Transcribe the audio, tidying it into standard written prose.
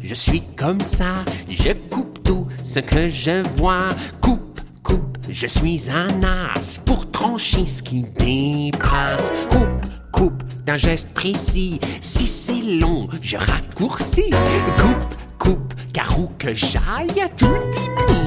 je suis comme ça, je coupe tout ce que je vois. Coupe, coupe, je suis un as pour trancher ce qui dépasse. Coupe, coupe, d'un geste précis, si c'est long, je raccourcis. Coupe, coupe, car où que j'aille, tout diminue.